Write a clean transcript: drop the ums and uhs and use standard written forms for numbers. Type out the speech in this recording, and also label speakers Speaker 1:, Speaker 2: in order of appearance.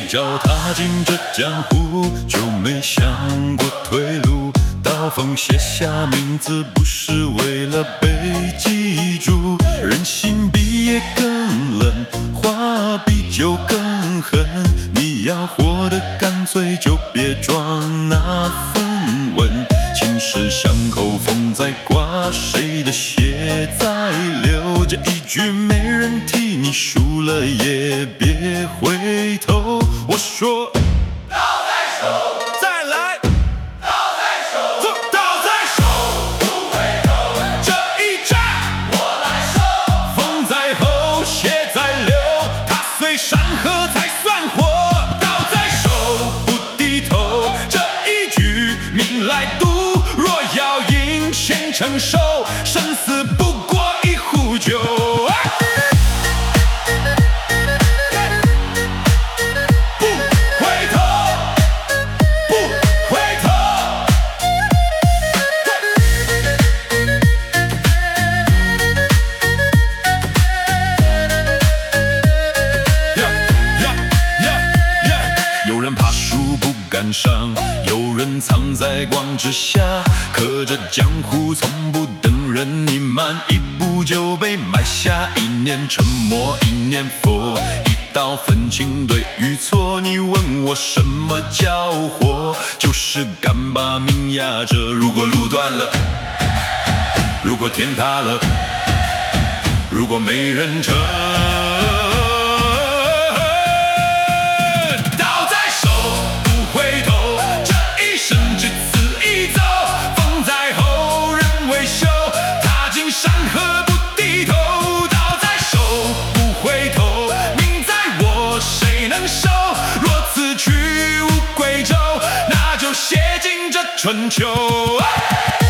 Speaker 1: 一脚踏进这江湖，就没想过退路。刀锋写下名字，不是为了被记住。人心比也更冷，画笔就更狠。你要活得干脆，就别装那份稳。情是伤口，风在刮，谁的血在流？这一局没人替你输了，也别回头。我说，
Speaker 2: 刀在手。
Speaker 1: 再来。山河才算活，刀在手不低头，这一局命来赌，若要赢先承受，生死不过一壶酒。不回头，不回头。有人爬树不敢上，有人藏在光之下，可这江湖从不等人，你慢一步就被埋下。一念沉默，一念佛，一刀分清对与错。你问我什么叫活，就是敢把命压着。如果路断了，如果天塌了，如果没人撑，山河不低头，刀在手不回头，命在我谁能收？若此去无归舟，那就写进这春秋。